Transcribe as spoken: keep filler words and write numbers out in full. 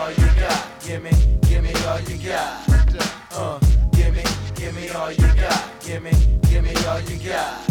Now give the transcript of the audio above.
all you got. Give me, give me all you got. Uh, give me, give me all you got. Give me, give me all you got.